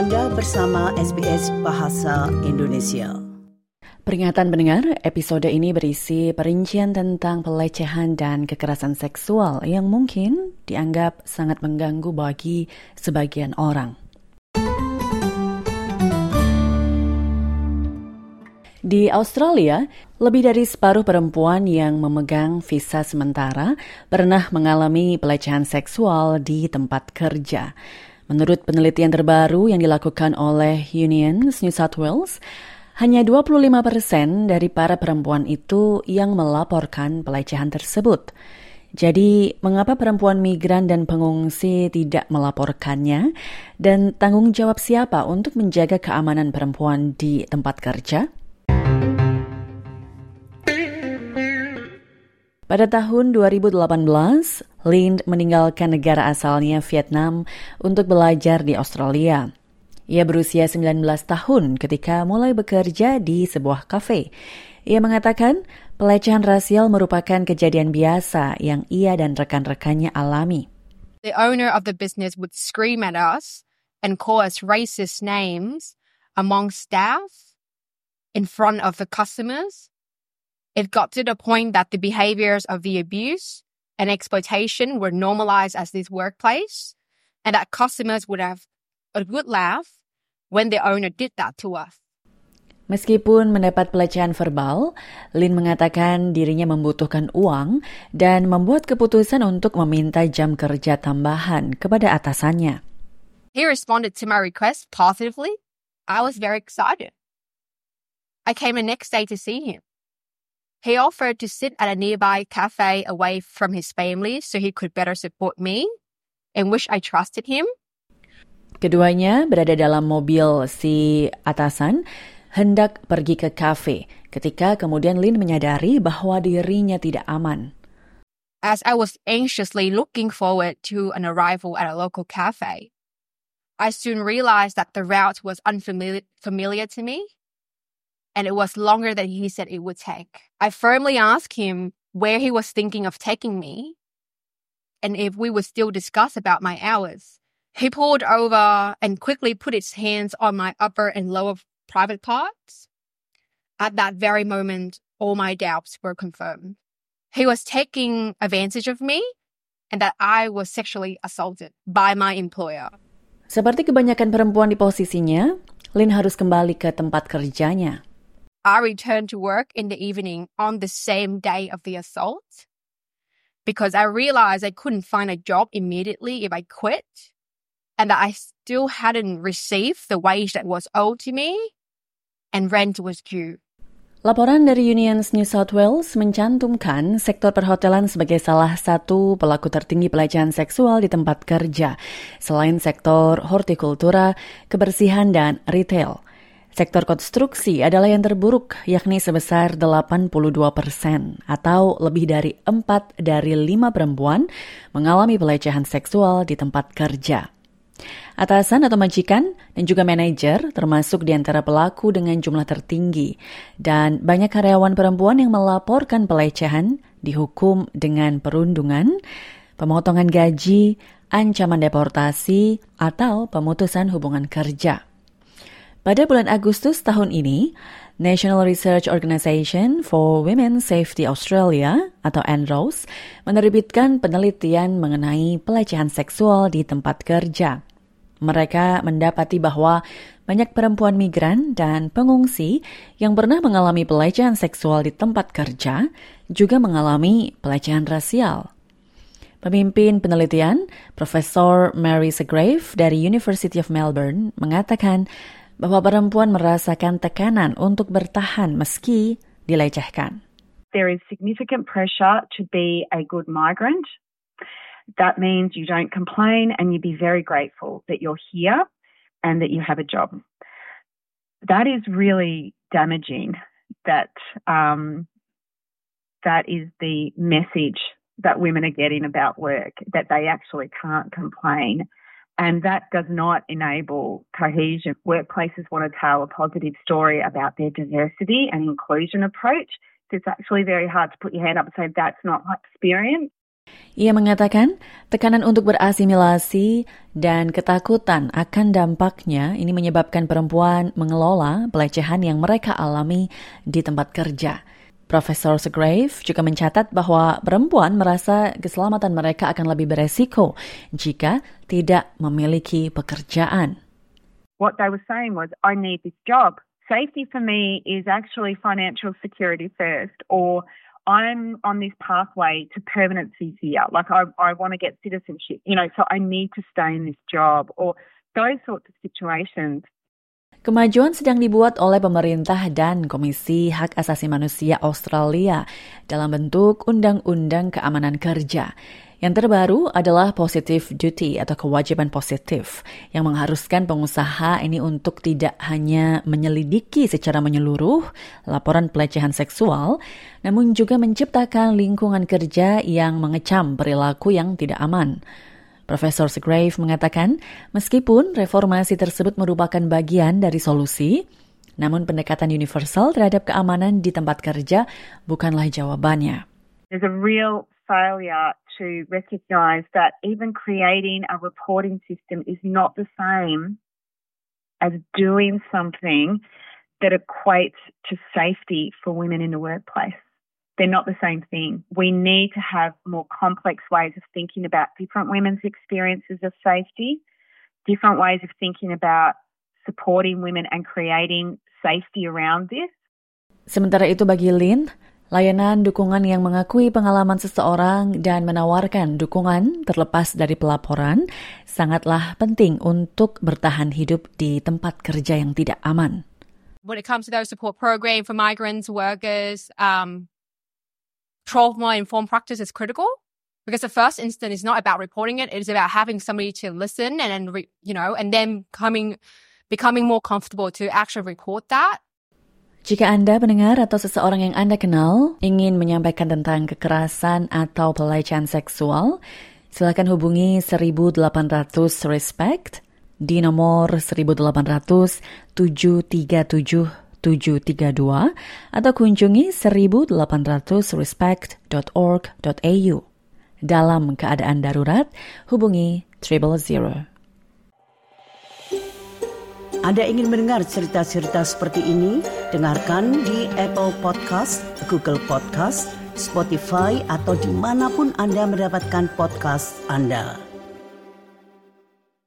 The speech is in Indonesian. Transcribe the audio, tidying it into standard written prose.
Anda bersama SBS Bahasa Indonesia. Peringatan pendengar, episode ini berisi perincian tentang pelecehan dan kekerasan seksual yang mungkin dianggap sangat mengganggu bagi sebagian orang. Di Australia, lebih dari separuh perempuan yang memegang visa sementara pernah mengalami pelecehan seksual di tempat kerja. Menurut penelitian terbaru yang dilakukan oleh Unions New South Wales, hanya 25% dari para perempuan itu yang melaporkan pelecehan tersebut. Jadi, mengapa perempuan migran dan pengungsi tidak melaporkannya? Dan tanggung jawab siapa untuk menjaga keamanan perempuan di tempat kerja? Pada tahun 2018, Lynn meninggalkan negara asalnya Vietnam untuk belajar di Australia. Ia berusia 19 tahun ketika mulai bekerja di sebuah kafe. Ia mengatakan pelecehan rasial merupakan kejadian biasa yang ia dan rekan-rekannya alami. The owner of the business would scream at us and call us racist names among staff in front of the customers. It got to the point that the behaviors of the abuse and exploitation were normalized as this workplace, and that customers would have a good laugh when the owner did that to us. Meskipun mendapat pelecehan verbal, Lynn mengatakan dirinya membutuhkan uang dan membuat keputusan untuk meminta jam kerja tambahan kepada atasannya. He responded to my request positively. I was very excited. I came the next day to see him. He offered to sit at a nearby cafe away from his family so he could better support me, and which I trusted him. Keduanya berada dalam mobil si atasan, hendak pergi ke kafe, ketika kemudian Lynn menyadari bahwa dirinya tidak aman. As I was anxiously looking forward to an arrival at a local cafe, I soon realized that the route was unfamiliar to me, and it was longer than he said it would take. I firmly asked him where he was thinking of taking me, and if we would still discuss about my hours. He pulled over and quickly put his hands on my upper and lower private parts. At that very moment, all my doubts were confirmed. He was taking advantage of me and that I was sexually assaulted by my employer. Seperti kebanyakan perempuan di posisinya, Lynn harus kembali ke tempat kerjanya. I returned to work in the evening on the same day of the assault because I realized I couldn't find a job immediately if I quit, and that I still hadn't received the wage that was owed to me, and rent was due. Laporan dari Unions New South Wales mencantumkan sektor perhotelan sebagai salah satu pelaku tertinggi pelecehan seksual di tempat kerja, selain sektor hortikultura, kebersihan, dan retail. Sektor konstruksi adalah yang terburuk, yakni sebesar 82%, atau lebih dari 4 dari 5 perempuan mengalami pelecehan seksual di tempat kerja. Atasan atau majikan dan juga manajer termasuk di antara pelaku dengan jumlah tertinggi, dan banyak karyawan perempuan yang melaporkan pelecehan dihukum dengan perundungan, pemotongan gaji, ancaman deportasi, atau pemutusan hubungan kerja. Pada bulan Agustus tahun ini, National Research Organisation for Women's Safety Australia atau NROS menerbitkan penelitian mengenai pelecehan seksual di tempat kerja. Mereka mendapati bahwa banyak perempuan migran dan pengungsi yang pernah mengalami pelecehan seksual di tempat kerja juga mengalami pelecehan rasial. Pemimpin penelitian, Profesor Mary Segrave dari University of Melbourne, mengatakan bahwa perempuan merasakan tekanan untuk bertahan meski dilecehkan. There is significant pressure to be a good migrant. That means you don't complain and you be very grateful that you're here and that you have a job. That is really damaging. That is the message that women are getting about work, that they actually can't complain. And that does not enable cohesion. Workplaces want to tell a positive story about their diversity and inclusion approach. So it's actually very hard to put your hand up and say that's not my experience. Ia mengatakan tekanan untuk berasimilasi dan ketakutan akan dampaknya ini menyebabkan perempuan mengelola pelecehan yang mereka alami di tempat kerja. Profesor Segrave juga mencatat bahwa perempuan merasa keselamatan mereka akan lebih beresiko jika tidak memiliki pekerjaan. What they were saying was, I need this job. Safety for me is actually financial security first, or I'm on this pathway to permanency here. Like I want to get citizenship, so I need to stay in this job, or those sorts of situations. Kemajuan sedang dibuat oleh pemerintah dan Komisi Hak Asasi Manusia Australia dalam bentuk Undang-Undang Keamanan Kerja. Yang terbaru adalah positive duty atau kewajiban positif yang mengharuskan pengusaha ini untuk tidak hanya menyelidiki secara menyeluruh laporan pelecehan seksual, namun juga menciptakan lingkungan kerja yang mengecam perilaku yang tidak aman. Profesor Segrave mengatakan, meskipun reformasi tersebut merupakan bagian dari solusi, namun pendekatan universal terhadap keamanan di tempat kerja bukanlah jawabannya. There's a real failure to recognise that even creating a reporting system is not the same as doing something that equates to safety for women in the workplace. They're not the same thing. We need to have more complex ways of thinking about different women's experiences of safety, different ways of thinking about supporting women and creating safety around this. Sementara itu bagi Lynn, layanan dukungan yang mengakui pengalaman seseorang dan menawarkan dukungan terlepas dari pelaporan sangatlah penting untuk bertahan hidup di tempat kerja yang tidak aman. When it comes to those support programs for migrants, workers, trauma-informed practice is critical because the first instant is not about reporting it. It is about having somebody to listen and then becoming more comfortable to actually report that. Jika Anda mendengar atau seseorang yang Anda kenal ingin menyampaikan tentang kekerasan atau pelecehan seksual, silakan hubungi 1-800-RESPECT di nomor 1-800-737-732 atau kunjungi 1-800-respect.org.au. Dalam keadaan darurat, hubungi 000. Anda ingin mendengar cerita-cerita seperti ini? Dengarkan di Apple Podcast, Google Podcast, Spotify, atau dimanapun Anda mendapatkan podcast Anda.